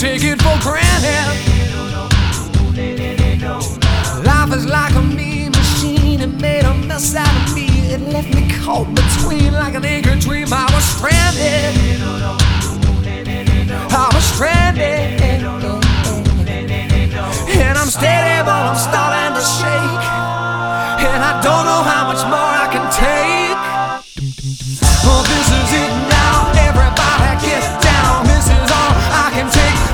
take it for granted. Life is like a mean machine. It made a mess out of me. It left me caught between like an anchor dream. I was stranded.